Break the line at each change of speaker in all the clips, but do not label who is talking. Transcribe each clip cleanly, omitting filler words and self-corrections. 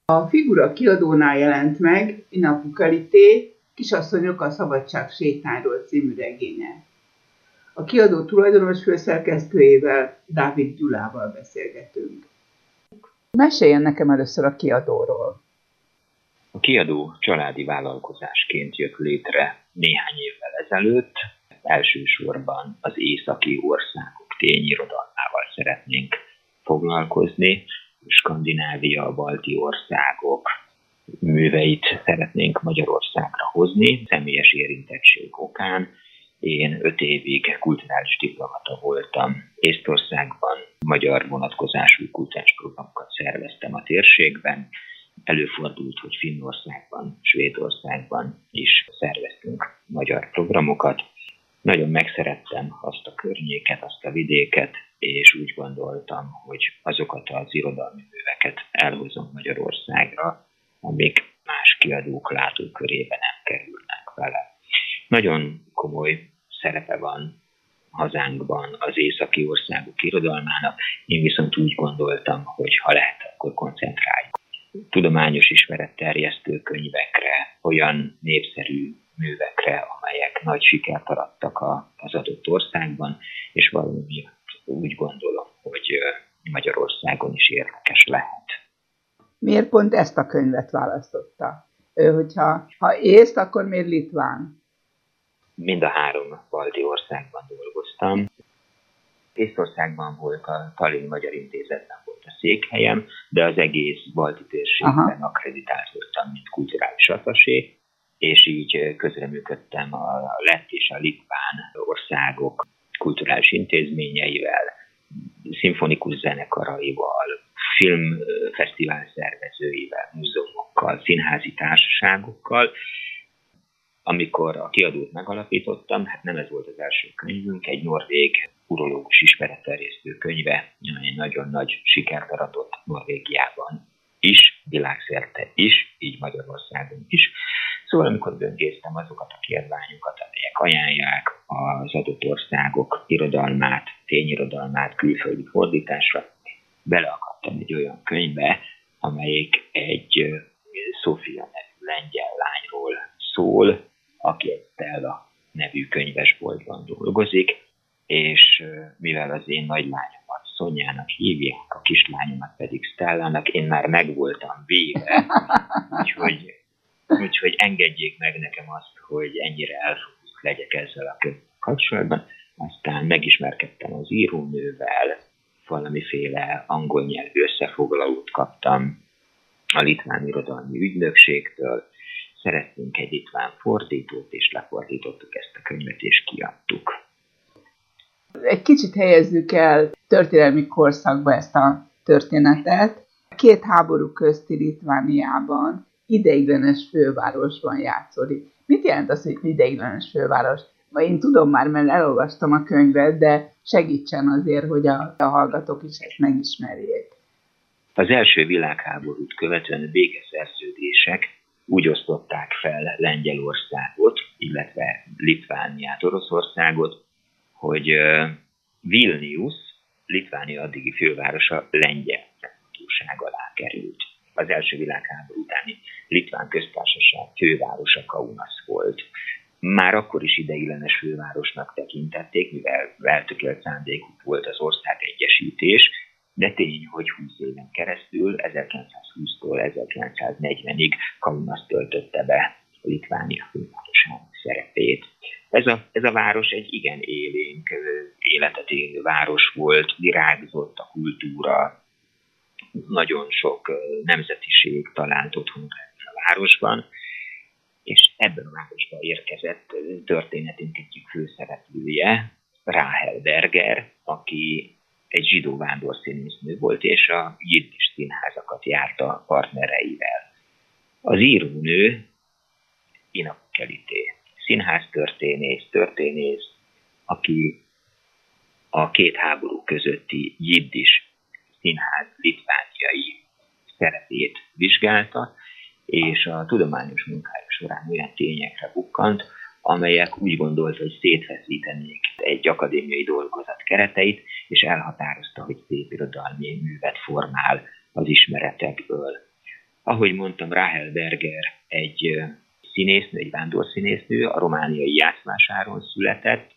A Figura kiadónál jelent meg Inapukalité, Kisasszonyok a szabadság sétányról című regénye. A kiadó tulajdonos főszerkesztőjével, Dávid Gyulával beszélgetünk. Meséljen nekem először a kiadóról.
A kiadó családi vállalkozásként jött létre néhány évvel ezelőtt. Elsősorban az északi országok tényirodalmával szeretnénk foglalkozni. Skandinávia, a balti országok műveit szeretnénk Magyarországra hozni. Személyes érintettség okán én 5 évig kulturális diplomata voltam Észtországban, magyar vonatkozású kulturális programokat szerveztem a térségben. Előfordult, hogy Finnországban, Svédországban is szerveztünk magyar programokat. Nagyon megszerettem azt a környéket, azt a vidéket, és úgy gondoltam, hogy azokat az irodalmi műveket elhozom Magyarországra, amik más kiadók látókörébe nem kerülnek vele. Nagyon komoly szerepe van hazánkban az északi országok irodalmának, én viszont úgy gondoltam, hogy ha lehet, akkor koncentráljuk tudományos ismeretterjesztő könyvekre, olyan népszerű művekre, amelyek nagy sikert arattak az adott országban, és valami úgy gondolom, hogy Magyarországon is érdekes lehet.
Miért pont ezt a könyvet választotta? Ha észt, akkor miért litván?
Mind a 3 balti országban dolgoztam. Észtországban volt a Tallinn Magyar Intézetben volt a székhelyem, de az egész balti térségben akkreditált voltam, mint kulturális attasé, és így közreműködtem a lett és a litván országok kulturális intézményeivel, szimfonikus zenekaraival, filmfesztivál szervezőivel, múzeumokkal, színházi társaságokkal. Amikor a kiadót megalapítottam, hát nem ez volt az első könyvünk, egy norvég urológus ismeretterjesztő könyve, egy nagyon nagy sikert aratott Norvégiában is, világszerte is, így Magyarországon is. Szóval amikor böngésztem azokat a kiadványokat, amelyek ajánlják az adott országok irodalmát, tényirodalmát külföldi fordításra, beleakadtam egy olyan könyvbe, amelyik egy Sofia nevű lengyel lányról szól, aki egy Stella nevű könyvesboltban dolgozik, és mivel az én nagylányomat Szonyának hívják, a kislányomat pedig Stellának, én már meg voltam véve, úgyhogy engedjék meg nekem azt, hogy ennyire elfogult legyek ezzel a kapcsolatban. Aztán megismerkedtem az írónővel, valamiféle angol nyelvű összefoglalót kaptam a litván irodalmi ügynökségtől, szereztünk egy litván fordítót, és lefordítottuk ezt a könyvet, és kiadtuk.
Egy kicsit helyezzük el történelmi korszakba ezt a történetet. 2 háború közti Litvániában ideiglenes fővárosban játszódik. Mit jelent az, hogy ideiglenes főváros? Én tudom már, mert elolvastam a könyvet, de segítsen azért, hogy a hallgatók is ezt megismerjék.
Az első világháborút követően a békeszerződések úgy osztották fel Lengyelországot, illetve Litvániát, Oroszországot, hogy Vilnius, Litvánia addigi fővárosa lengyel hatóság alá került. Az első világháború utáni Litván köztársaság fővárosa Kaunas volt. Már akkor is ideiglenes fővárosnak tekintették, mivel eltökélt szándékuk volt az országegyesítés, de tény, hogy 20 éven keresztül, 1920-tól 1940-ig Kaunas töltötte be Litvánia fővárosának szerepét. Ez a város egy igen élénk, életet élő város volt, virágzott a kultúra, nagyon sok nemzetiség talált otthonot ebben a városban, és ebben a városban érkezett történetünk egyik főszereplője, Ráhel Berger, aki egy zsidó vándorszínésznő volt, és a jiddis színházakat járta partnereivel. Az írónő Inapukalité, színháztörténész, aki a 2 háború közötti jiddis színház litvániai szerepét vizsgálta, és a tudományos munkája során olyan tényekre bukkant, amelyek úgy gondolta, hogy szétfeszítenék egy akadémiai dolgozat kereteit, és elhatározta, hogy szépirodalmi művet formál az ismeretekből. Ahogy mondtam, Rahel Berger egy színésznő, egy vándorszínésznő, a romániai Jászvásáron született.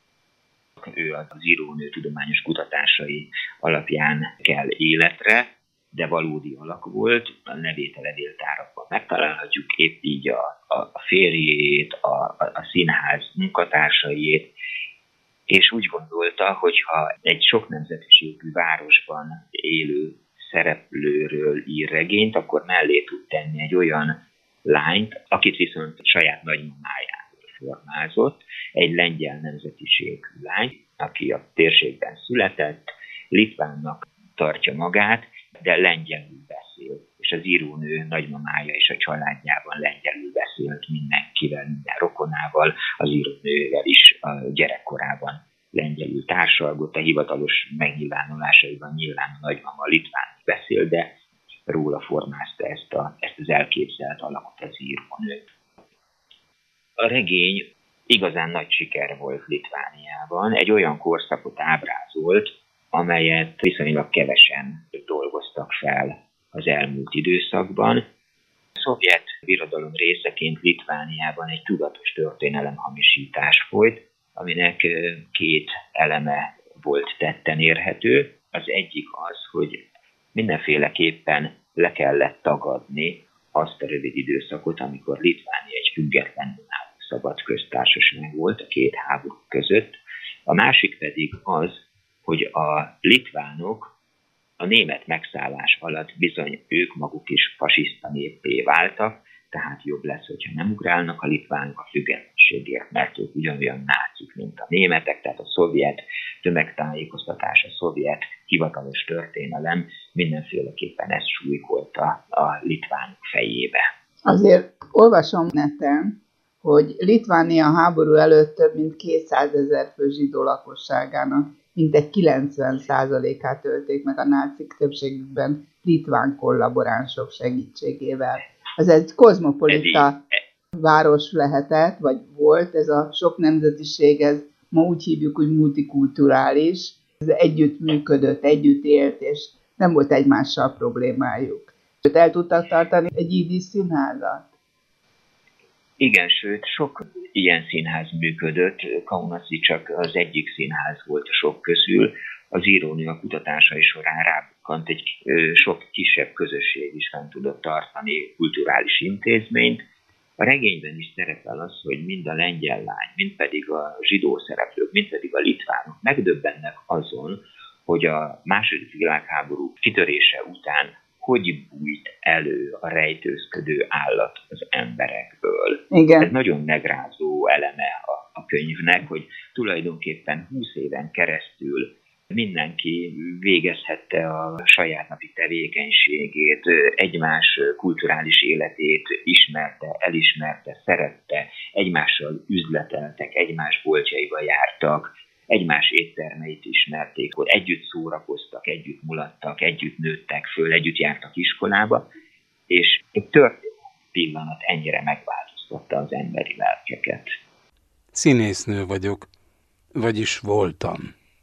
Ő az írónő tudományos kutatásai alapján kell életre, de valódi alak volt. A nevét a levéltárakban megtalálhatjuk, épp így a férjét, a színház munkatársait, és úgy gondolta, hogy ha egy sok nemzetiségű városban élő szereplőről ír regényt, akkor mellé tud tenni egy olyan lányt, akit viszont saját nagymamájából formázott, egy lengyel nemzetiségű lány, aki a térségben született, litvánnak tartja magát, de lengyelül beszél. És az írónő nagymamája és a családjában lengyelül beszélt mindenkivel, minden rokonával, az írónővel is a gyerekkorában lengyelül társalgott, a hivatalos megnyilvánulásaiban nyilván a nagymama litvánul beszél, de róla formázta ezt az elképzelt alakot az írónő. A regény igazán nagy siker volt Litvániában, egy olyan korszakot ábrázolt, amelyet viszonylag kevesen dolgoztak fel az elmúlt időszakban. A szovjet birodalom részeként Litvániában egy tudatos történelemhamisítás folyt, aminek két eleme volt tetten érhető. Az egyik az, hogy mindenféleképpen le kellett tagadni azt a rövid időszakot, amikor Litvánia egy független önálló szabad köztársaság volt a két háború között. A másik pedig az, hogy a litvánok a német megszállás alatt bizony ők maguk is fasiszta néppé váltak, tehát jobb lesz, hogyha nem ugrálnak a litvánok a függetlenségért, mert ők ugyanolyan nácik, mint a németek, tehát a szovjet tömegtájékoztatás, a szovjet hivatalos történelem mindenféleképpen ezt súlykolta a litvánok fejébe.
Azért olvasom neten, hogy Litvánia háború előtt több mint 200 000 fő zsidó lakosságának mintegy 90%-át ölték meg a nácik, többségükben litván kollaboránsok segítségével. Ez egy kozmopolita város lehetett, vagy volt, ez a sok nemzetiség, ez ma úgy hívjuk, hogy multikulturális, ez együtt működött, együtt élt, és nem volt egymással problémájuk. El tudtak tartani egy ídi színházat?
Igen, sőt, sok ilyen színház működött, Kaunasi csak az egyik színház volt a sok közül. Az írónő a kutatásai során rábukkant, egy sok kisebb közösség is fent tudott tartani kulturális intézményt. A regényben is szerepel az, hogy mind a lengyel lány, mind pedig a zsidó szereplők, mind pedig a litvánok megdöbbennek azon, hogy a II. Világháború kitörése után hogy bújt elő a rejtőzködő állat az emberekből.
Igen.
Ez nagyon megrázó eleme a könyvnek, hogy tulajdonképpen 20 éven keresztül mindenki végezhette a saját napi tevékenységét, egymás kulturális életét ismerte, elismerte, szerette, egymással üzleteltek, egymás boltjaiba jártak, egymás éttermeit ismerték, hogy együtt szórakoztak, együtt mulattak, együtt nőttek föl, együtt jártak iskolába, és egy történelmi pillanat ennyire megváltoztatta az emberi lelkeket.
Színésznő vagyok, vagyis voltam.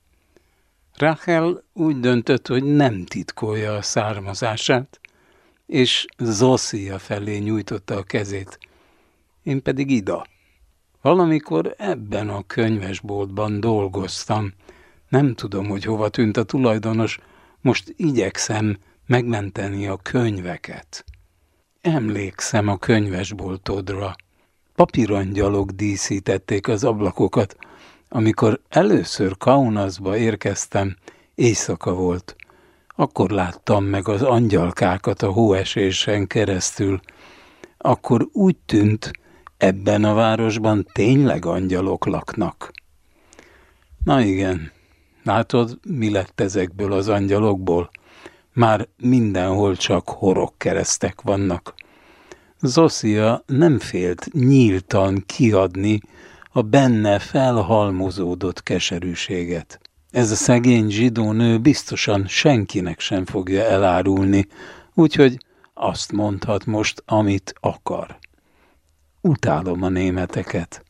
Rahel úgy döntött, hogy nem titkolja a származását, és Zosia felé nyújtotta a kezét. Én pedig Ida. Valamikor ebben a könyvesboltban dolgoztam. Nem tudom, hogy hova tűnt a tulajdonos, most igyekszem megmenteni a könyveket. Emlékszem a könyvesboltodra. Papírangyalok díszítették az ablakokat. Amikor először Kaunasba érkeztem, éjszaka volt. Akkor láttam meg az angyalkákat a hóesésen keresztül. Akkor úgy tűnt, ebben a városban tényleg angyalok laknak. Na igen, látod, mi lett ezekből az angyalokból? Már mindenhol csak horogkeresztek vannak. Zosia nem félt nyíltan kiadni a benne felhalmozódott keserűséget. Ez a szegény zsidó nő biztosan senkinek sem fogja elárulni, úgyhogy azt mondhat most, amit akar. Utálom a németeket.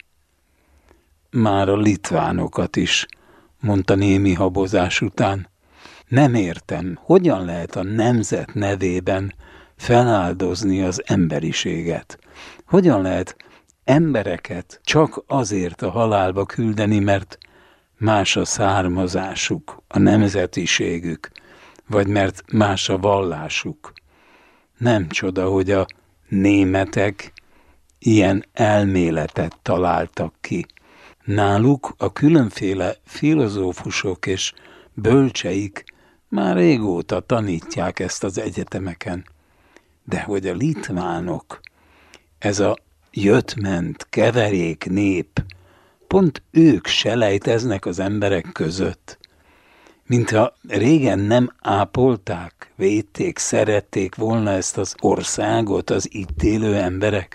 Már a litvánokat is, mondta némi habozás után. Nem értem, hogyan lehet a nemzet nevében feláldozni az emberiséget? Hogyan lehet embereket csak azért a halálba küldeni, mert más a származásuk, a nemzetiségük, vagy mert más a vallásuk? Nem csoda, hogy a németek ilyen elméletet találtak ki. Náluk a különféle filozófusok és bölcseik már régóta tanítják ezt az egyetemeken. De hogy a litvánok, ez a jött-ment keverék nép, pont ők selejteznek az emberek között, mintha régen nem ápolták, védték, szerették volna ezt az országot az itt élő emberek.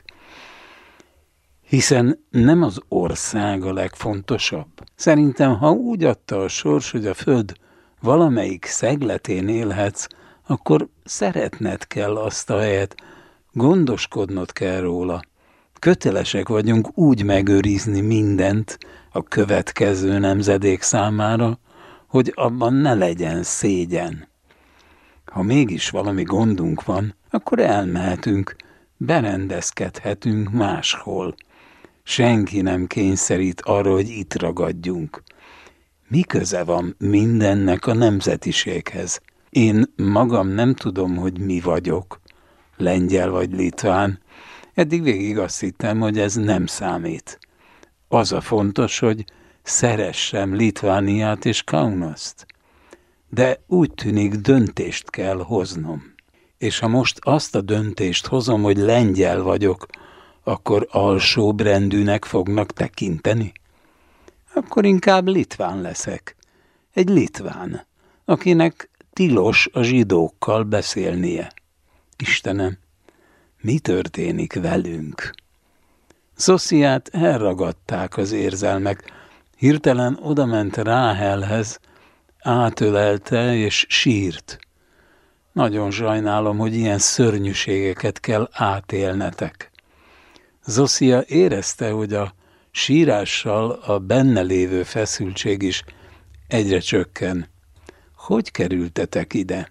Hiszen nem az ország a legfontosabb. Szerintem, ha úgy adta a sors, hogy a föld valamelyik szegletén élhetsz, akkor szeretned kell azt a helyet, gondoskodnod kell róla. Kötelesek vagyunk úgy megőrizni mindent a következő nemzedék számára, hogy abban ne legyen szégyen. Ha mégis valami gondunk van, akkor elmehetünk, berendezkedhetünk máshol. Senki nem kényszerít arra, hogy itt ragadjunk. Mi köze van mindennek a nemzetiséghez? Én magam nem tudom, hogy mi vagyok, lengyel vagy litván. Eddig végig azt hittem, hogy ez nem számít. Az a fontos, hogy szeressem Litvániát és Kaunaszt. De úgy tűnik, döntést kell hoznom. És ha most azt a döntést hozom, hogy lengyel vagyok, akkor alsóbrendűnek fognak tekinteni? Akkor inkább litván leszek. Egy litván, akinek tilos a zsidókkal beszélnie. Istenem, mi történik velünk? Zosziát elragadták az érzelmek. Hirtelen odament Ráhelhez, átölelte és sírt. Nagyon sajnálom, hogy ilyen szörnyűségeket kell átélnetek. Zosia érezte, hogy a sírással a benne lévő feszültség is egyre csökken. Hogy kerültetek ide?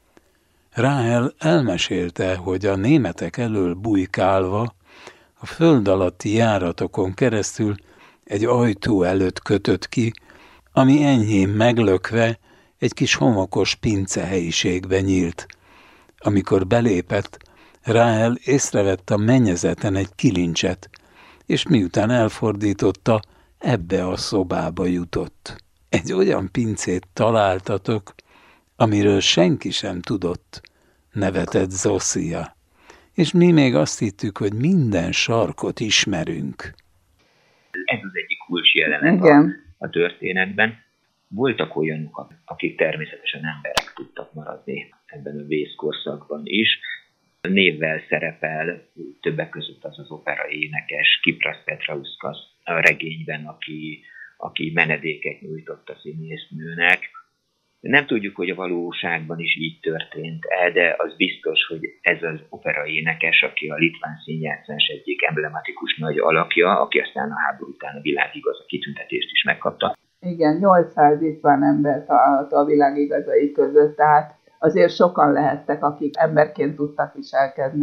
Ráhel elmesélte, hogy a németek elől bujkálva a föld alatti járatokon keresztül egy ajtó előtt kötött ki, ami enyhén meglökve egy kis homokos pincehelyiségbe nyílt. Amikor belépett, Ráhel észrevett a mennyezeten egy kilincset, és miután elfordította, ebbe a szobába jutott. Egy olyan pincét találtatok, amiről senki sem tudott, nevetett Zosia. És mi még azt hittük, hogy minden sarkot ismerünk.
Ez az egyik kulcs jelenet a történetben. Voltak olyanok, akik természetesen emberek tudtak maradni ebben a vészkorszakban is. Névvel szerepel többek között az az opera énekes, Kypras Petrauskas a regényben, aki menedéket nyújtott a színésznőnek. Nem tudjuk, hogy a valóságban is így történt de az biztos, hogy ez az opera énekes, aki a litván színjátszás egyik emblematikus nagy alakja, aki aztán a háború után a világigaza kitüntetést is megkapta.
Igen, 800 litván ember található a világigazai között, tehát azért sokan lehettek, akik emberként tudtak viselkedni.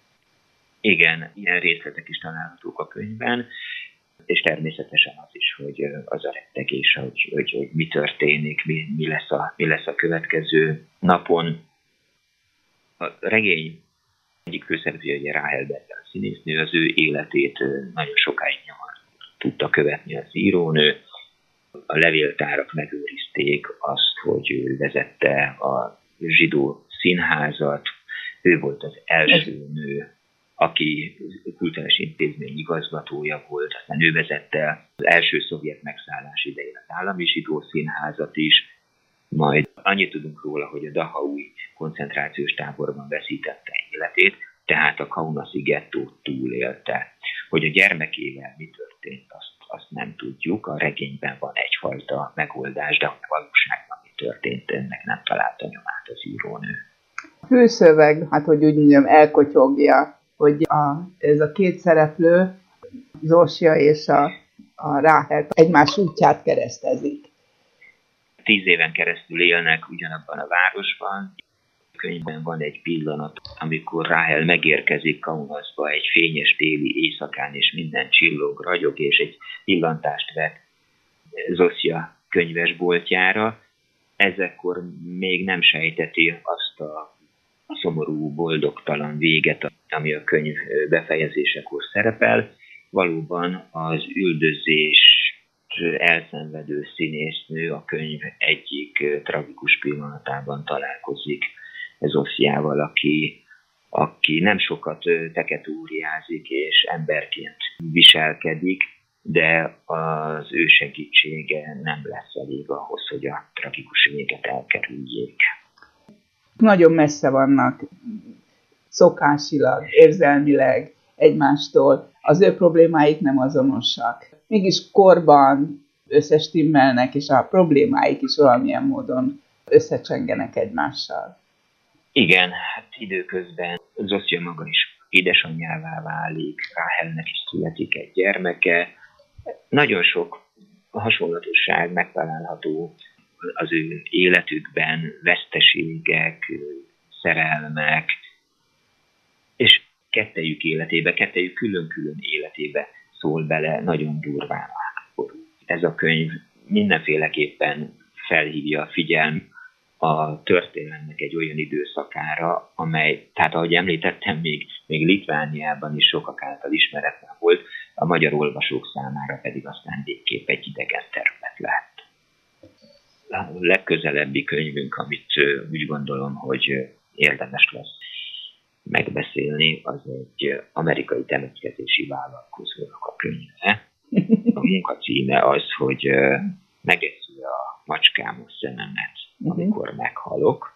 Igen, ilyen részletek is találhatók a könyvben, és természetesen az is, hogy az a rettegés, hogy mi történik, mi lesz a következő napon. A regény egyik főszereplője, ugye Ráhel Berger színésznő, az ő életét nagyon sokáig nyomon tudta követni az írónő. A levéltárak megőrizték azt, hogy ő vezette a zsidó színházat, ő volt az első nő, aki kulturális intézmény igazgatója volt, aztán ő vezette az első szovjet megszállás idején az állami zsidó színházat is, majd annyit tudunk róla, hogy a Dachaui koncentrációs táborban veszítette életét, tehát a kaunasi gettót túlélte. Hogy a gyermekével mi történt, azt nem tudjuk, a regényben van egyfajta megoldás, de a valóságban mi történt, ennek nem találta nyomát az írónő.
A főszöveg, hogy úgy mondjam, elkotyogja, hogy ez a két szereplő, Zosia és a Ráhel egymás útját keresztezik.
10 éven keresztül élnek ugyanabban a városban, könyvben van egy pillanat, amikor Ráhel megérkezik Kaunasba egy fényes téli éjszakán, és minden csillog, ragyog, és egy pillantást vet Zosia könyvesboltjára. Ezekkor még nem sejteti azt a szomorú, boldogtalan véget, ami a könyv befejezésekor szerepel. Valóban az üldözést elszenvedő színésznő a könyv egyik tragikus pillanatában találkozik Zosiával, aki nem sokat teketúriázik és emberként viselkedik, de az ő segítsége nem lesz elég ahhoz, hogy a tragikus véget elkerüljék.
Nagyon messze vannak szokásilag, érzelmileg egymástól, az ő problémáik nem azonosak. Mégis korban összestimmelnek, és a problémáik is valamilyen módon összecsengenek egymással.
Igen, hát időközben Zosia maga is édesanyjává válik, Ráhelnek is születik egy gyermeke. Nagyon sok hasonlatosság megtalálható az ő életükben, veszteségek, szerelmek, és kettejük életébe, kettejük külön-külön életébe szól bele nagyon durván a háború. Ez a könyv mindenféleképpen felhívja a figyelmet a történelemnek egy olyan időszakára, amely, tehát ahogy említettem, még Litvániában is sokak által ismeretlen volt, a magyar olvasók számára pedig aztán végképp egy idegen terület lett. A legközelebbi könyvünk, amit úgy gondolom, hogy érdemes lesz megbeszélni, az egy amerikai temetkezési vállalkozónak a könyve. A munkacíme az, hogy megeszi a macskám a szememet, amikor meghalok.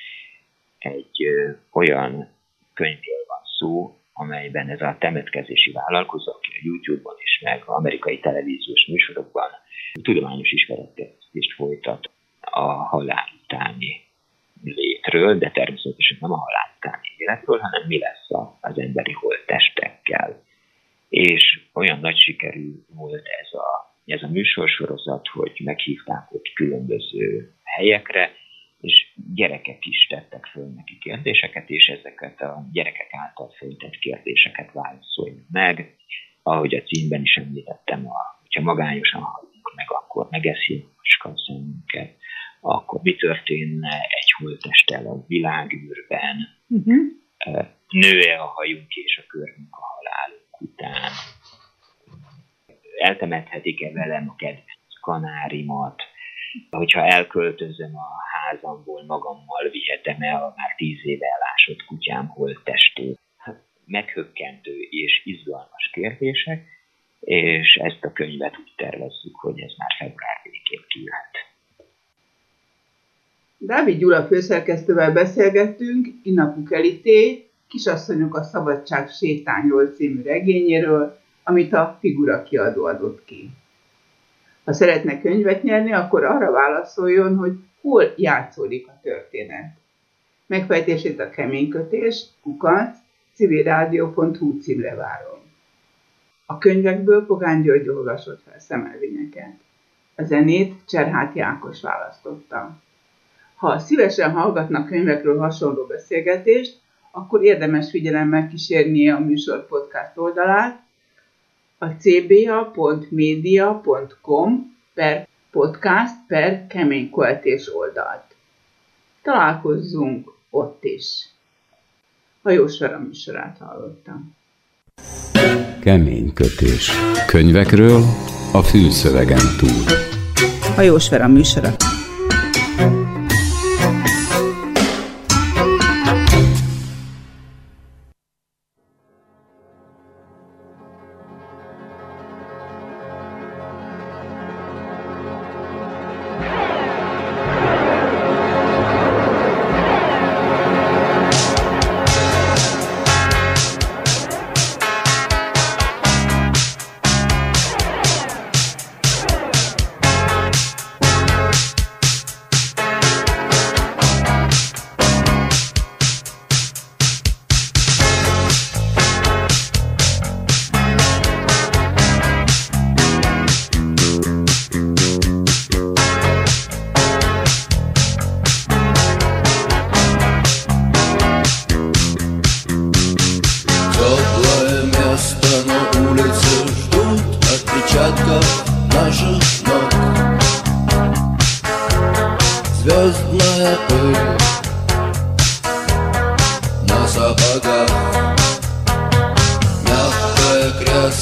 Egy olyan könyvről van szó, amelyben ez a temetkezési vállalkozó, aki a YouTube-on és meg az amerikai televíziós műsorokban tudományos ismeretterjesztést folytat a halál utáni létről, de természetesen nem a halál utáni életről, hanem mi lesz az emberi holttestekkel. És olyan nagy sikerű volt ez a műsorsorozat, hogy meghívták ott különböző helyekre, és gyerekek is tettek föl neki kérdéseket, és ezeket a gyerekek által föltett kérdéseket válaszoljuk meg. Ahogy a címben is említettem, hogyha magányosan halunk meg, akkor megeszi a macska a szemünket, akkor mi történne egy holttesttel a világűrben, nő-e a hajunk és a körmünk a halálunk után, eltemethetik-e velem a kedvenc kanárimat, hogyha elköltözöm a házamból, magammal vihetem-e a már 10 éve elásott kutyám holttestét. Meghökkentő és izgalmas kérdések, és ezt a könyvet úgy tervezzük, hogy ez már február végén kijöhet.
Dávid Gyula főszerkesztővel beszélgettünk Inna Pukelité, Kisasszonyok a szabadság sétányról című regényéről, amit a Figura kiadó adott ki. Ha szeretne könyvet nyerni, akkor arra válaszoljon, hogy hol játszódik a történet. Megfejtését a keménykötés, @civilradio.hu címre várom. A könyvekből Pogány György olvasott fel szemelvényeket. A zenét Cserháti Ákos választotta. Ha szívesen hallgatnak könyvekről hasonló beszélgetést, akkor érdemes figyelemmel kísérnie a műsor podcast oldalát, a cba.media.com/podcast/keményköltés oldalt. Találkozzunk ott is. Hajós Vera műsorát hallottam.
Keménykötés. Könyvekről a fülszövegen túl.
Hajós Vera műsora.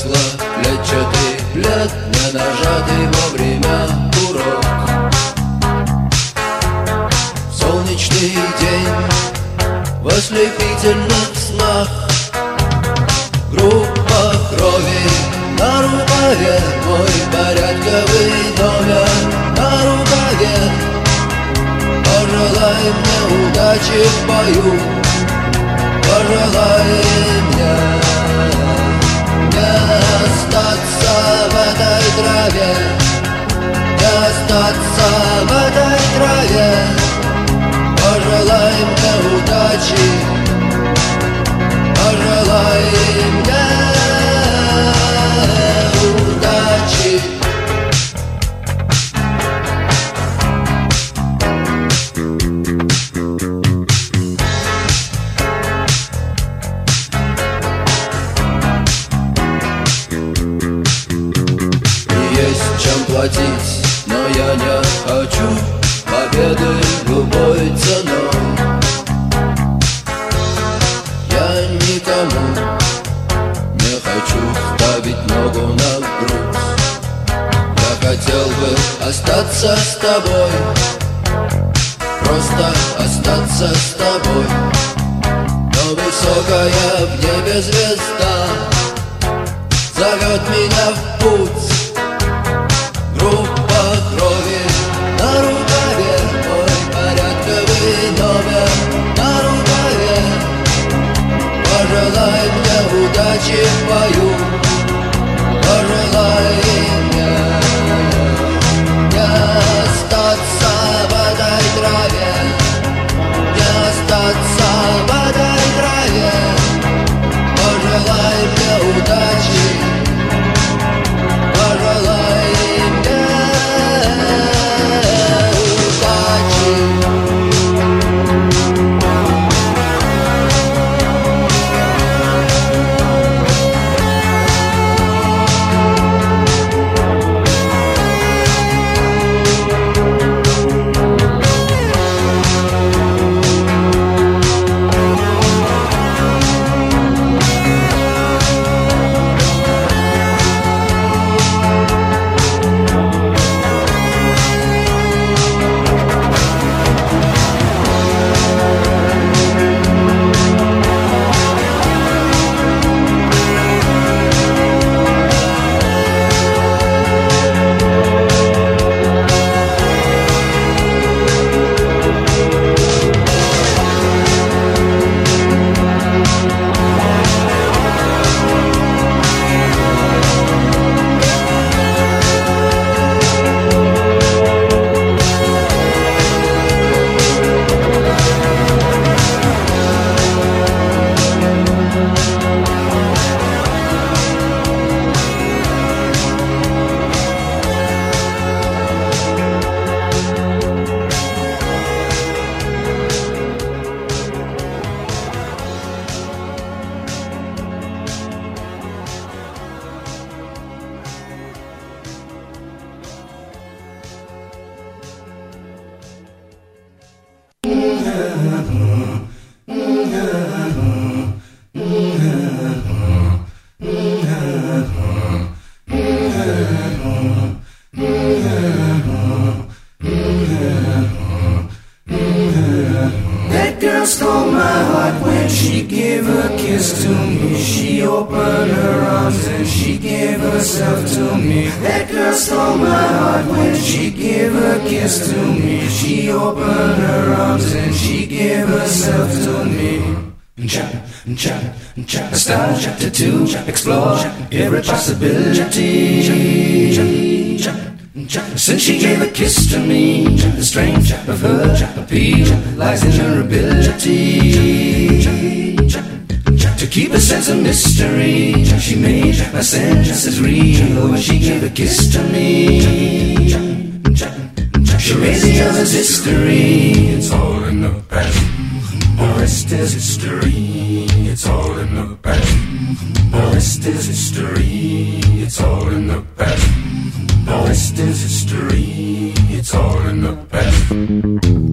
погасла клетчатый плед, не нажатый вовремя курок. Солнечный день в ослепительных снах, группа крови на рукаве, мой порядковый номер на рукаве. Пожелай мне удачи в бою, пожелай мне не остаться в этой траве, не остаться в этой траве. Пожелай мне удачи, пожелай мне удачи. Есть чем платить, но я не хочу победы любой ценой. Я никому не хочу ставить ногу на грудь. Я хотел бы остаться с тобой, просто остаться с тобой. Но высокая в небе звезда зовет меня в путь. Группа крови на рукаве, мой порядковый номер на рукаве. Пожелай мне удачи в бою, пожелай мне не остаться в этой траве, не остаться в этой траве. Пожелай мне удачи, пожелай мне удачи.
That girl stole my heart when she gave a kiss to me. She opened her arms and she gave herself to me. That girl stole my heart when she gave a kiss to me. She opened her arms and she gave herself to me. Start chapter 2, explore every possibility. Since she gave a kiss to me, the strength of her appeal lies in her ability to keep a sense of mystery. She made my senses real when she gave a kiss to me. She made the others history. It's all in the past. The rest is history. It's all in the past. The rest is history. It's all in the past. The rest is history. It's all in the past.